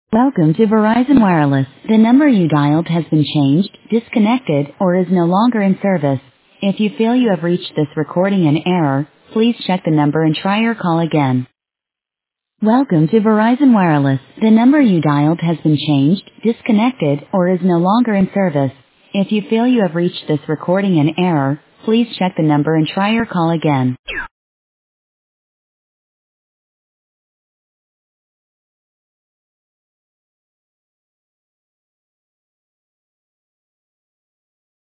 Welcome to Verizon Wireless. The number you dialed has been changed, disconnected, or is no longer in service. If you feel you have reached this recording in error, please check the number and try your call again. Welcome to Verizon Wireless. The number you dialed has been changed, disconnected, or is no longer in service. If you feel you have reached this recording in error, please check the number and try your call again.